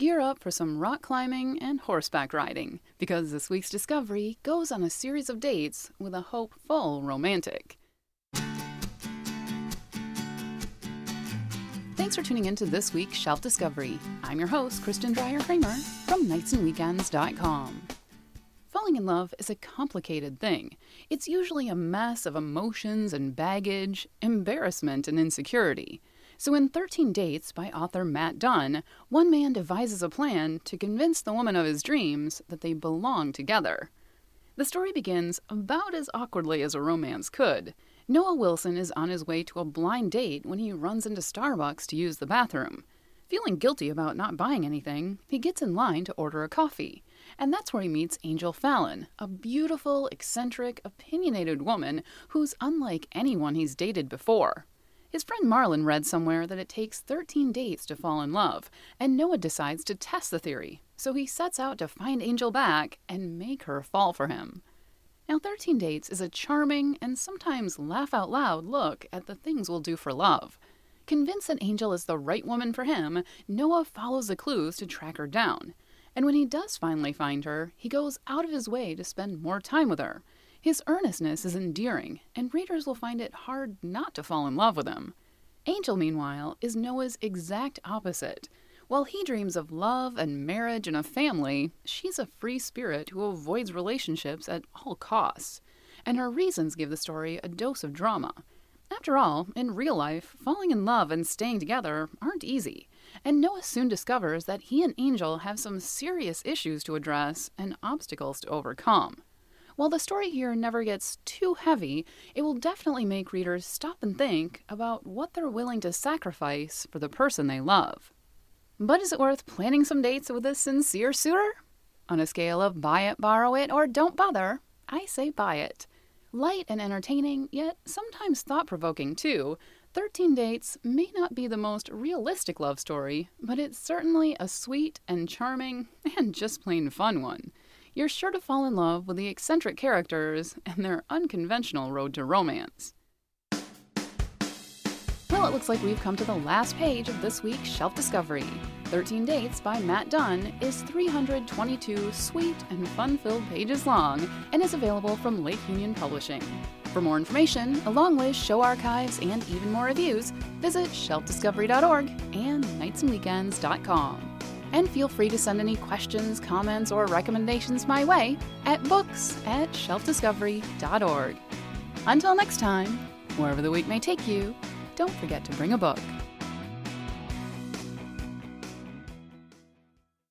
gear up for some rock climbing and horseback riding, because this week's discovery goes on a series of dates with a hopeful romantic. Thanks for tuning in to this week's Shelf Discovery. I'm your host, Kristen Dreyer-Kramer from nightsandweekends.com. Falling in love is a complicated thing. It's usually a mess of emotions and baggage, embarrassment and insecurity. So in 13 Dates by author Matt Dunn, one man devises a plan to convince the woman of his dreams that they belong together. The story begins about as awkwardly as a romance could. Noah Wilson is on his way to a blind date when he runs into Starbucks to use the bathroom. Feeling guilty about not buying anything, he gets in line to order a coffee. And that's where he meets Angel Fallon, a beautiful, eccentric, opinionated woman who's unlike anyone he's dated before. His friend Marlon read somewhere that it takes 13 dates to fall in love, and Noah decides to test the theory, so he sets out to find Angel back and make her fall for him. Now, 13 Dates is a charming and sometimes laugh-out-loud look at the things we'll do for love. Convinced that Angel is the right woman for him, Noah follows the clues to track her down. And when he does finally find her, he goes out of his way to spend more time with her. His earnestness is endearing, and readers will find it hard not to fall in love with him. Angel, meanwhile, is Noah's exact opposite. While he dreams of love and marriage and a family, she's a free spirit who avoids relationships at all costs. And her reasons give the story a dose of drama. After all, in real life, falling in love and staying together aren't easy. And Noah soon discovers that he and Angel have some serious issues to address and obstacles to overcome. While the story here never gets too heavy, it will definitely make readers stop and think about what they're willing to sacrifice for the person they love. But is it worth planning some dates with a sincere suitor? On a scale of buy it, borrow it, or don't bother, I say buy it. Light and entertaining, yet sometimes thought-provoking too, 13 Dates may not be the most realistic love story, but it's certainly a sweet and charming and just plain fun one. You're sure to fall in love with the eccentric characters and their unconventional road to romance. Well, it looks like we've come to the last page of this week's Shelf Discovery. 13 Dates by Matt Dunn is 322 sweet and fun-filled pages long and is available from Lake Union Publishing. For more information, along with show archives and even more reviews, visit shelfdiscovery.org and nightsandweekends.com. And feel free to send any questions, comments, or recommendations my way at books@shelfdiscovery.org. Until next time, wherever the week may take you, don't forget to bring a book.